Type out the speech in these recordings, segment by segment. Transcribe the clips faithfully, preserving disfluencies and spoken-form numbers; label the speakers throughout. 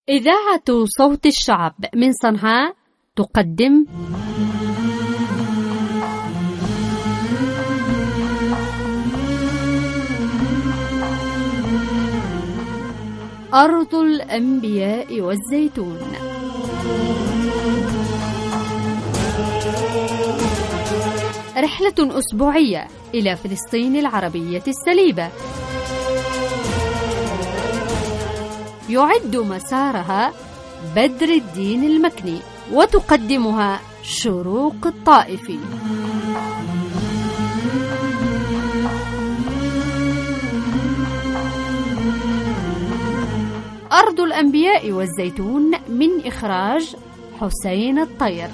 Speaker 1: إذاعة صوت الشعب من صنعاء تقدم أرض الأنبياء والزيتون. رحلة أسبوعية إلى فلسطين العربية السليبة، يعد مسارها بدر الدين المكني، وتقدمها شروق الطائفي. أرض الأنبياء والزيتون من إخراج حسين الطير.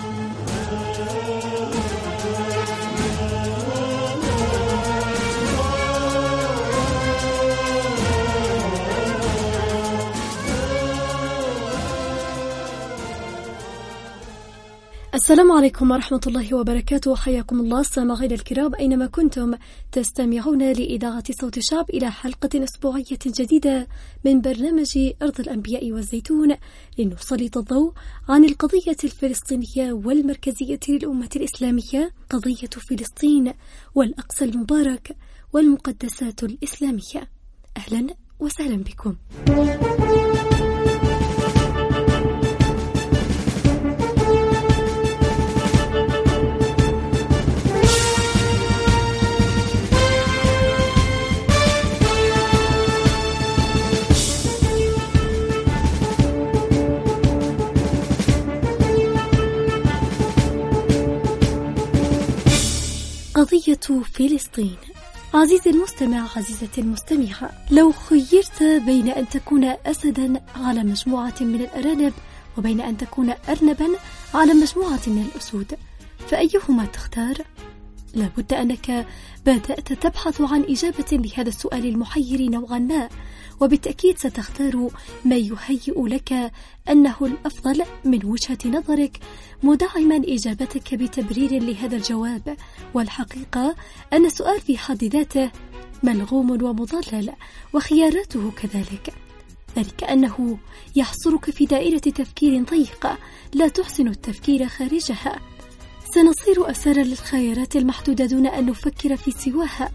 Speaker 2: السلام عليكم ورحمة الله وبركاته، حياكم الله سامعينا الكرام أينما كنتم تستمعون لإذاعة صوت الشعب إلى حلقة أسبوعية جديدة من برنامج أرض الأنبياء والزيتون، لنسلط الضوء عن القضية الفلسطينية والمركزية للأمة الإسلامية، قضية فلسطين والأقصى المبارك والمقدسات الإسلامية. أهلا وسهلا بكم. قضية فلسطين. عزيزي المستمع، عزيزتي المستمعة، لو خيرت بين أن تكون أسدا على مجموعة من الأرانب وبين أن تكون أرنبا على مجموعة من الأسود، فأيهما تختار؟ لابد أنك بدأت تبحث عن إجابة لهذا السؤال المحير نوعا ما، وبالتأكيد ستختار ما يهيئ لك أنه الأفضل من وجهة نظرك، مدعما إجابتك بتبرير لهذا الجواب. والحقيقة أن السؤال في حد ذاته ملغوم ومضلل، وخياراته كذلك، ذلك أنه يحصرك في دائرة تفكير ضيقة لا تحسن التفكير خارجها. سنصير أسارا للخيارات المحدودة دون أن نفكر في سواها.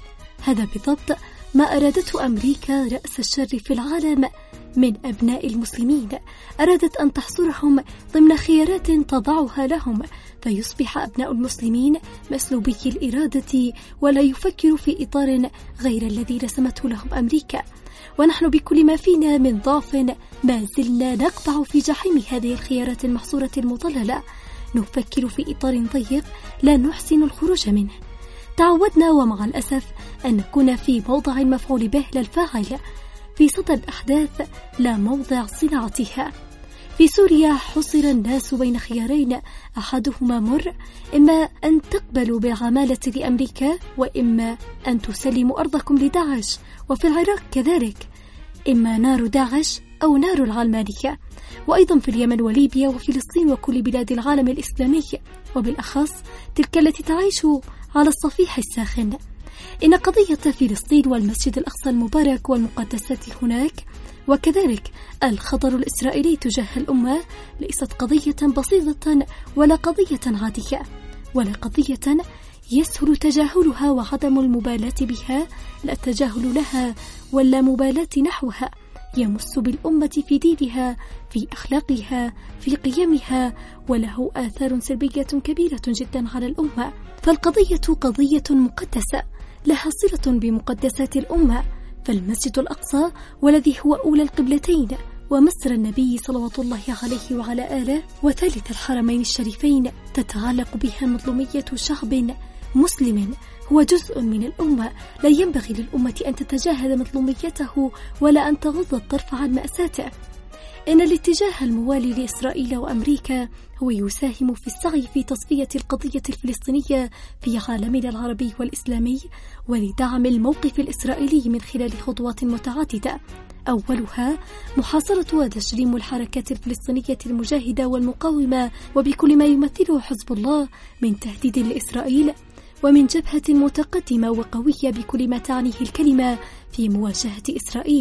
Speaker 2: هذا بالضبط ما أرادته أمريكا رأس الشر في العالم من أبناء المسلمين. أرادت أن تحصرهم ضمن خيارات تضعها لهم، فيصبح أبناء المسلمين مسلوبي الإرادة ولا يفكر في إطار غير الذي رسمته لهم أمريكا. ونحن بكل ما فينا من ضعف ما زلنا نقبع في جحيم هذه الخيارات المحصورة المضللة، نفكر في إطار ضيق لا نحسن الخروج منه. تعودنا ومع الأسف أن نكون في موضع المفعول به لا الفاعل، في صدى الأحداث لا موضع صناعتها. في سوريا حصر الناس بين خيارين، أحدهما مر، إما أن تقبلوا بعمالة لأمريكا وإما أن تسلموا أرضكم لداعش. وفي العراق كذلك، إما نار داعش أو نار العلمانية. وأيضا في اليمن وليبيا وفلسطين وكل بلاد العالم الإسلامي، وبالأخص تلك التي تعيش على الصفيح الساخن. إن قضية فلسطين والمسجد الأقصى المبارك والمقدسات هناك، وكذلك الخطر الإسرائيلي تجاه الأمة، ليست قضية بسيطة ولا قضية عادية، ولا قضية يسهل تجاهلها وعدم المبالاة بها، لا التجاهل لها ولا مبالاة نحوها. يمس بالأمة في دينها، في أخلاقها، في قيمها، وله آثار سلبية كبيرة جدا على الأمة. فالقضية قضية مقدسة لها صلة بمقدسات الأمة، فالمسجد الأقصى والذي هو أولى القبلتين ومصر النبي صلوات الله عليه وعلى آله وثالث الحرمين الشريفين، تتعلق بها مظلومية شعب مسلم هو جزء من الأمة. لا ينبغي للأمة أن تتجاهل مظلوميته ولا أن تغض الطرف عن مأساته. إن الاتجاه الموالي لإسرائيل وأمريكا هو يساهم في السعي في تصفية القضية الفلسطينية في عالمنا العربي والإسلامي، ولدعم الموقف الإسرائيلي من خلال خطوات متعددة، أولها محاصرة وتجريم الحركات الفلسطينية المجاهدة والمقاومة وبكل ما يمثله حزب الله من تهديد لإسرائيل، ومن جبهة متقدمة وقوية بكل ما تعنيه الكلمة في مواجهة إسرائيل،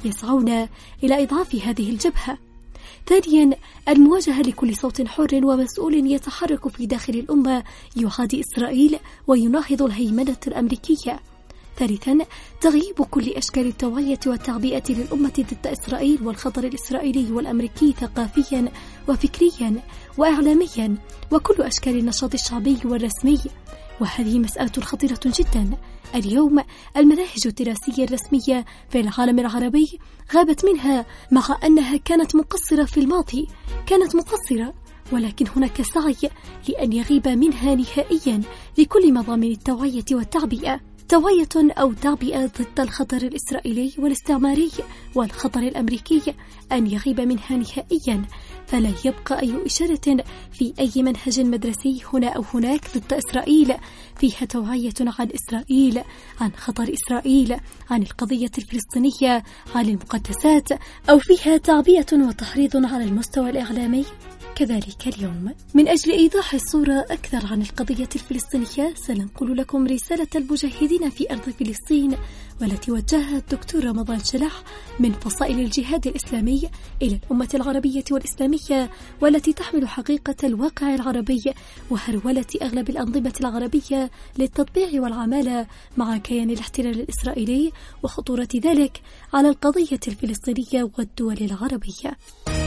Speaker 2: يسعون إلى إضعاف هذه الجبهة. ثانيا، المواجهة لكل صوت حر ومسؤول يتحرك في داخل الأمة يعادي إسرائيل ويناهض الهيمنة الأمريكية. ثالثا، تغييب كل أشكال التوعية والتعبئة للأمة ضد إسرائيل والخطر الإسرائيلي والأمريكي ثقافيا وفكريا وإعلاميا وكل أشكال النشاط الشعبي والرسمي، وهذه مسألة خطيرة جدا. اليوم المناهج الدراسية الرسمية في العالم العربي غابت منها، مع أنها كانت مقصرة في الماضي، كانت مقصرة، ولكن هناك سعي لأن يغيب منها نهائيا لكل مضامين التوعية والتعبئة. توعية أو تعبئة ضد الخطر الإسرائيلي والاستعماري والخطر الأمريكي أن يغيب منها نهائيا، فلا يبقى أي إشارة في أي منهج مدرسي هنا أو هناك ضد إسرائيل فيها توعية عن إسرائيل، عن خطر إسرائيل، عن القضية الفلسطينية، عن المقدسات، أو فيها تعبئة وتحريض على المستوى الإعلامي. كذلك اليوم، من أجل إيضاح الصورة أكثر عن القضية الفلسطينية، سننقل لكم رسالة المجاهدين في أرض فلسطين، والتي وجهها الدكتور رمضان شلح من فصائل الجهاد الإسلامي إلى الأمة العربية والإسلامية، والتي تحمل حقيقة الواقع العربي وهرولة أغلب الأنظمة العربية للتطبيع والعمالة مع كيان الاحتلال الإسرائيلي وخطورة ذلك على القضية الفلسطينية والدول العربية.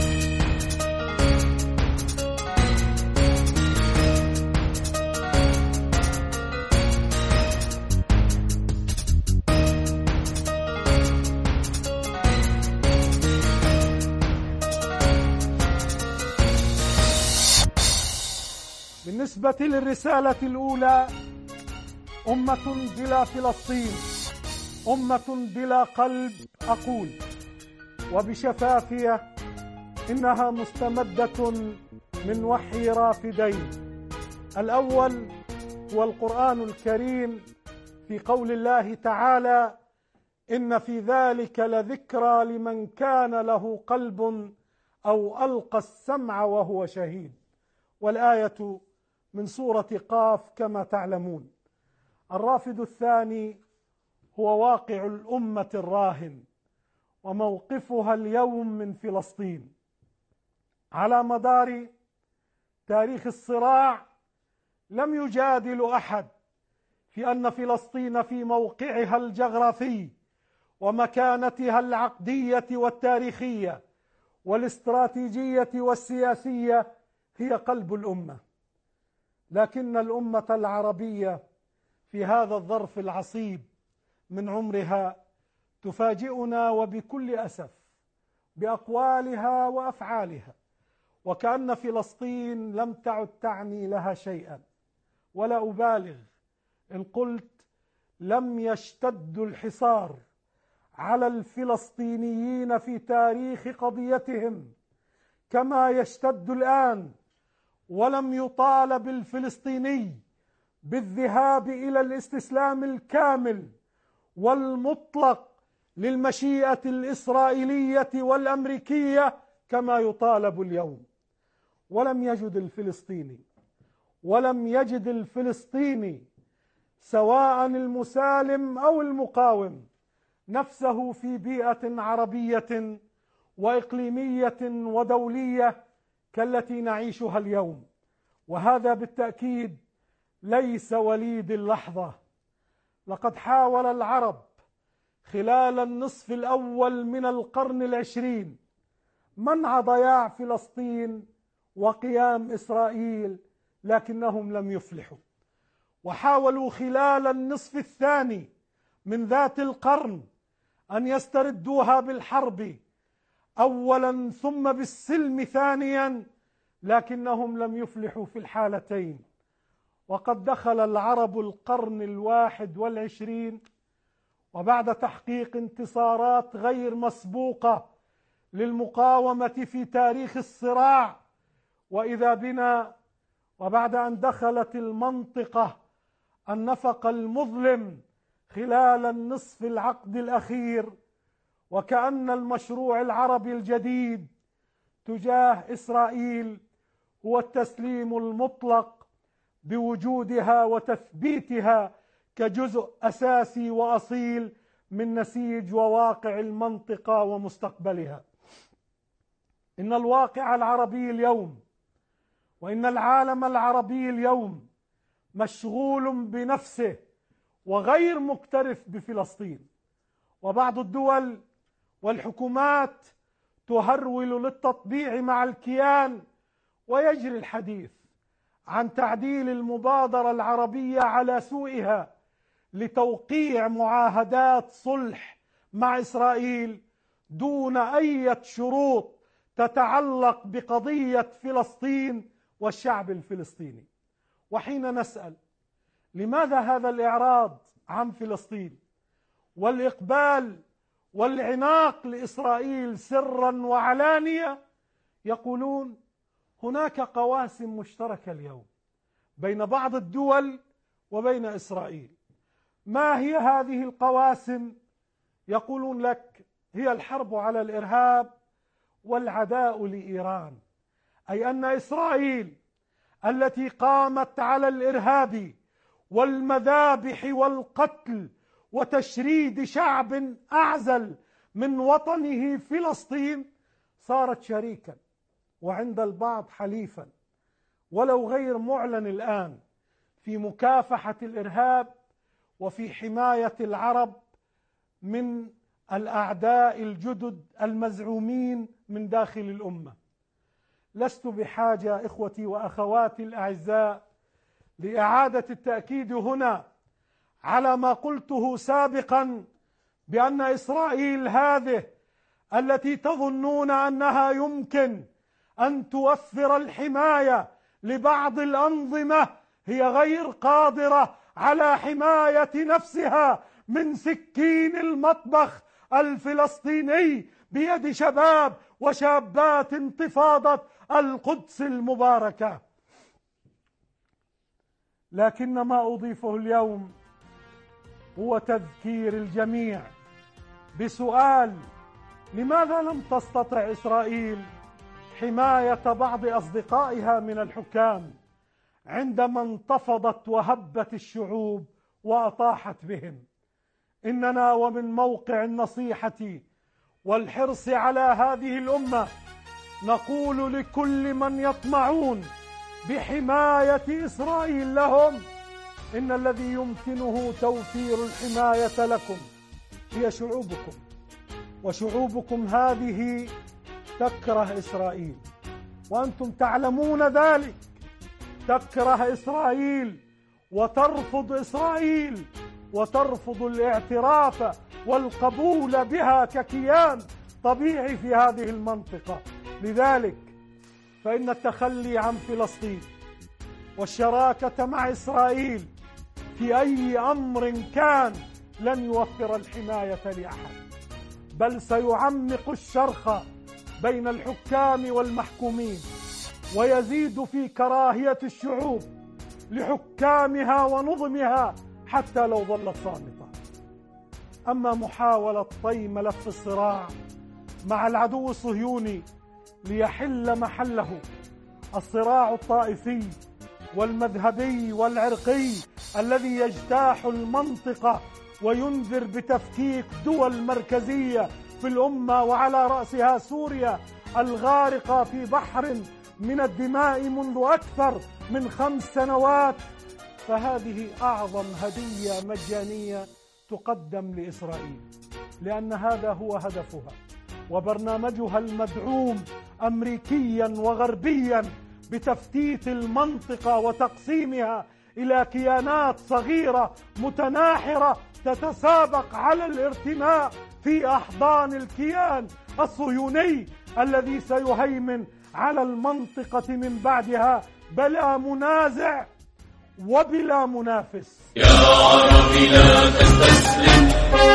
Speaker 3: بالنسبة للرسالة الأولى، أمة بلا فلسطين، أمة بلا قلب، أقول وبشفافية إنها مستمدة من وحي رافدين. الأول هو القرآن الكريم في قول الله تعالى: إن في ذلك لذكرى لمن كان له قلب أو ألقى السمع وهو شهيد، والآية من سورة قاف كما تعلمون. الرافد الثاني هو واقع الأمة الراهن وموقفها اليوم من فلسطين. على مدار تاريخ الصراع لم يجادل أحد في أن فلسطين في موقعها الجغرافي ومكانتها العقدية والتاريخية والاستراتيجية والسياسية هي قلب الأمة، لكن الأمة العربية في هذا الظرف العصيب من عمرها تفاجئنا وبكل أسف بأقوالها وأفعالها، وكأن فلسطين لم تعد تعني لها شيئا. ولا أبالغ إن قلت لم يشتد الحصار على الفلسطينيين في تاريخ قضيتهم كما يشتد الآن، ولم يطالب الفلسطيني بالذهاب إلى الاستسلام الكامل والمطلق للمشيئة الإسرائيلية والأمريكية كما يطالب اليوم. ولم يجد الفلسطيني ولم يجد الفلسطيني سواء المسالم أو المقاوم نفسه في بيئة عربية وإقليمية ودولية كالتي نعيشها اليوم، وهذا بالتأكيد ليس وليد اللحظة. لقد حاول العرب خلال النصف الأول من القرن العشرين منع ضياع فلسطين وقيام إسرائيل، لكنهم لم يفلحوا، وحاولوا خلال النصف الثاني من ذات القرن أن يستردوها بالحرب أولا ثم بالسلم ثانيا، لكنهم لم يفلحوا في الحالتين. وقد دخل العرب القرن الواحد والعشرين وبعد تحقيق انتصارات غير مسبوقة للمقاومة في تاريخ الصراع، وإذا بنا وبعد أن دخلت المنطقة النفق المظلم خلال النصف العقد الأخير، وكأن المشروع العربي الجديد تجاه إسرائيل هو التسليم المطلق بوجودها وتثبيتها كجزء أساسي وأصيل من نسيج وواقع المنطقة ومستقبلها. إن الواقع العربي اليوم وإن العالم العربي اليوم مشغول بنفسه وغير مكترث بفلسطين، وبعض الدول والحكومات تهرول للتطبيع مع الكيان، ويجري الحديث عن تعديل المبادرة العربية على سوءها لتوقيع معاهدات صلح مع إسرائيل دون أي شروط تتعلق بقضية فلسطين والشعب الفلسطيني. وحين نسأل لماذا هذا الإعراض عن فلسطين والإقبال والعناق لإسرائيل سرا وعلانية، يقولون هناك قواسم مشتركة اليوم بين بعض الدول وبين إسرائيل. ما هي هذه القواسم؟ يقولون لك هي الحرب على الإرهاب والعداء لإيران، أي أن إسرائيل التي قامت على الإرهاب والمذابح والقتل وتشريد شعب أعزل من وطنه فلسطين صارت شريكا وعند البعض حليفا ولو غير معلن الآن في مكافحة الإرهاب وفي حماية العرب من الأعداء الجدد المزعومين من داخل الأمة. لست بحاجة إخوتي وأخواتي الأعزاء لإعادة التأكيد هنا على ما قلته سابقا بأن إسرائيل هذه التي تظنون أنها يمكن أن توفر الحماية لبعض الأنظمة هي غير قادرة على حماية نفسها من سكين المطبخ الفلسطيني بيد شباب وشابات انتفاضة القدس المباركة. لكن ما أضيفه اليوم هو تذكير الجميع بسؤال: لماذا لم تستطع إسرائيل حماية بعض أصدقائها من الحكام عندما انتفضت وهبت الشعوب وأطاحت بهم؟ إننا ومن موقع النصيحة والحرص على هذه الأمة نقول لكل من يطمعون بحماية إسرائيل لهم إن الذي يمكنه توفير الحماية لكم هي شعوبكم، وشعوبكم هذه تكره إسرائيل وأنتم تعلمون ذلك، تكره إسرائيل وترفض إسرائيل وترفض الاعتراف والقبول بها ككيان طبيعي في هذه المنطقة. لذلك فإن التخلي عن فلسطين والشراكة مع إسرائيل في أي أمر كان لن يوفر الحماية لأحد، بل سيعمق الشرخ بين الحكام والمحكومين ويزيد في كراهية الشعوب لحكامها ونظمها حتى لو ظلت صامتة. أما محاولة طي ملف الصراع مع العدو الصهيوني ليحل محله الصراع الطائفي والمذهبي والعرقي الذي يجتاح المنطقة وينذر بتفكيك دول مركزية في الأمة وعلى رأسها سوريا الغارقة في بحر من الدماء منذ أكثر من خمس سنوات، فهذه أعظم هدية مجانية تقدم لإسرائيل، لأن هذا هو هدفها وبرنامجها المدعوم أمريكيا وغربيا بتفتيت المنطقة وتقسيمها إلى كيانات صغيرة متناحرة تتسابق على الارتماء في أحضان الكيان الصهيوني الذي سيهيمن على المنطقة من بعدها بلا منازع وبلا منافس.
Speaker 4: يا عربي لا تستسلم،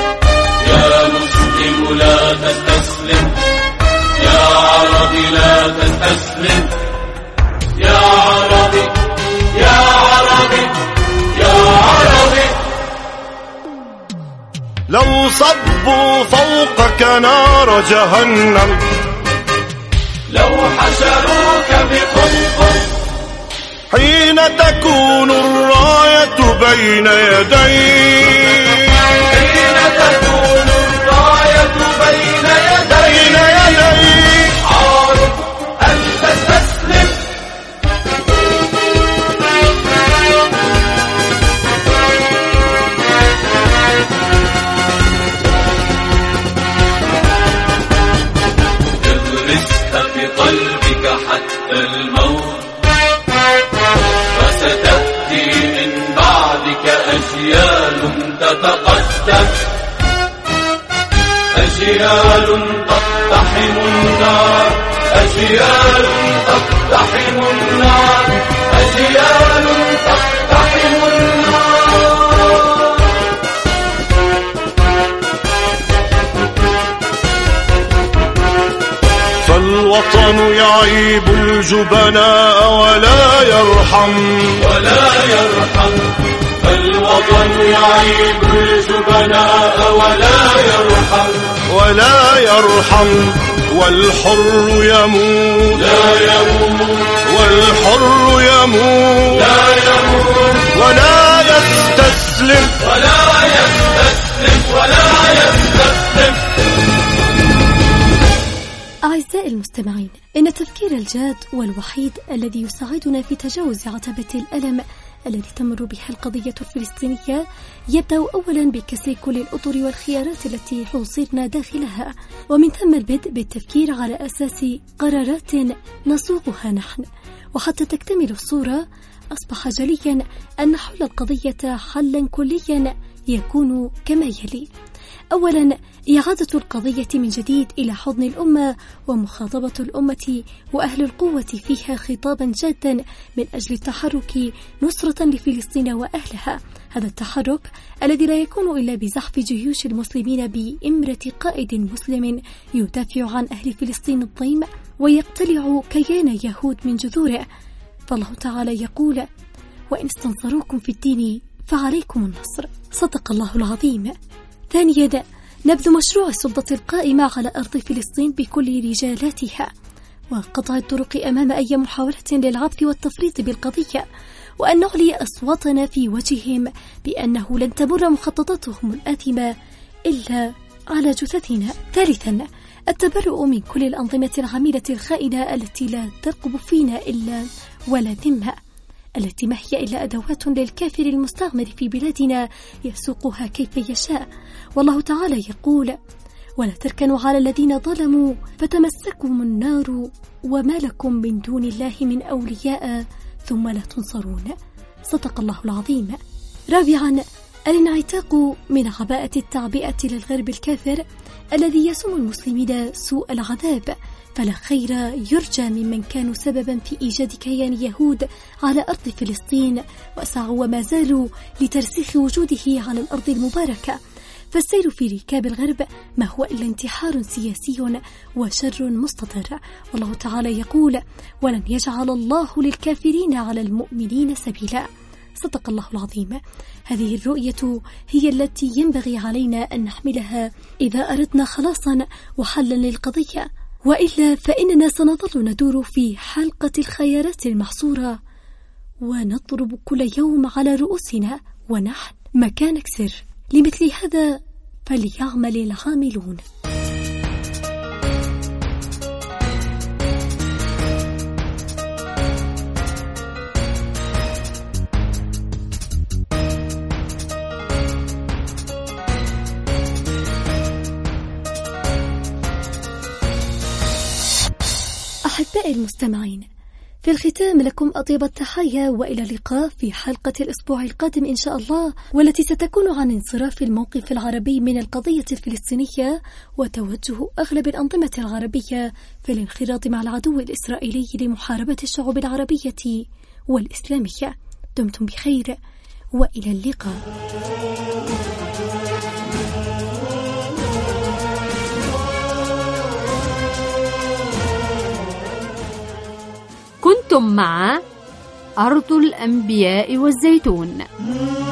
Speaker 4: يا مسلم لا تستسلم، يا عربي لا تستسلم، يا عربي يا عربي يا عربي.
Speaker 5: لو صبوا فوقك نار جهنم،
Speaker 4: لو حشروك بقنقر،
Speaker 5: حين تكون الراية بين يديك،
Speaker 4: حين تكون غرسها في قلبك حتى الموت، فستأتي من بعدك أجيال تتقدم، أجيال تقتحم النار، أجيال تقتحم النار، أجيال تقتحم النار.
Speaker 5: فالوطن يعيب الجبناء ولا يرحم،
Speaker 4: ولا يرحم، فالوطن يعيب الجبناء ولا يرحم،
Speaker 5: ولا يرحم. والحر يموت
Speaker 4: لا يموت،
Speaker 5: والحر يموت
Speaker 4: لا يموت،
Speaker 5: ولا يستسلم،
Speaker 4: ولا يستسلم، ولا يستسلم.
Speaker 2: أعزائي المستمعين، إن التفكير الجاد والوحيد الذي يساعدنا في تجاوز عتبة الألم الذي تمر بها القضية الفلسطينية يبدأ أولا بكسر كل الأطر والخيارات التي حوصرنا داخلها، ومن ثم البدء بالتفكير على أساس قرارات نصوغها نحن. وحتى تكتمل الصورة أصبح جليا أن حل القضية حلا كليا يكون كما يلي: أولا، إعادة القضية من جديد إلى حضن الأمة ومخاطبة الأمة وأهل القوة فيها خطابا جادا من أجل التحرك نصرة لفلسطين وأهلها. هذا التحرك الذي لا يكون إلا بزحف جيوش المسلمين بإمرة قائد مسلم يدافع عن أهل فلسطين الضيم ويقتلع كيان يهود من جذوره. فالله تعالى يقول: وإن استنصروكم في الدين فعليكم النصر. صدق الله العظيم. ثانيا، نبذ مشروع السلطة القائمة على أرض فلسطين بكل رجالاتها وقطع الطرق أمام أي محاولة للعبث والتفريط بالقضية، وأن نعلي أصواتنا في وجههم بأنه لن تمر مخططاتهم الآثمة إلا على جثثنا. ثالثا، التبرؤ من كل الأنظمة العميلة الخائنة التي لا ترقب فينا إلا ولا ذمة، التي ما هي إلا أدوات للكافر المستعمر في بلادنا يسوقها كيف يشاء. والله تعالى يقول: ولا تركنوا على الذين ظلموا فتمسكم النار وما لكم من دون الله من أولياء ثم لا تنصرون. صدق الله العظيم. رابعا، الانعتاق من عباءة التعبئة للغرب الكافر الذي يسوم المسلمين سوء العذاب، فلا خير يرجى ممن كانوا سببا في إيجاد كيان يهود على أرض فلسطين وسعوا وما زالوا لترسيخ وجوده على الأرض المباركة. فالسير في ركاب الغرب ما هو إلا انتحار سياسي وشر مستطر. والله تعالى يقول: ولن يجعل الله للكافرين على المؤمنين سبيلا. صدق الله العظيم. هذه الرؤية هي التي ينبغي علينا أن نحملها إذا أردنا خلاصا وحلا للقضية، وإلا فإننا سنظل ندور في حلقة الخيارات المحصورة ونضرب كل يوم على رؤوسنا ونحن مكانك سر. لمثل هذا فليعمل العاملون. أحبائي المستمعين، في الختام لكم أطيب التحايا وإلى اللقاء في حلقة الأسبوع القادم إن شاء الله، والتي ستكون عن انصراف الموقف العربي من القضية الفلسطينية وتوجه أغلب الأنظمة العربية في الانخراط مع العدو الإسرائيلي لمحاربة الشعوب العربية والإسلامية. دمتم بخير وإلى اللقاء.
Speaker 1: كنتم مع أرض الأنبياء والزيتون.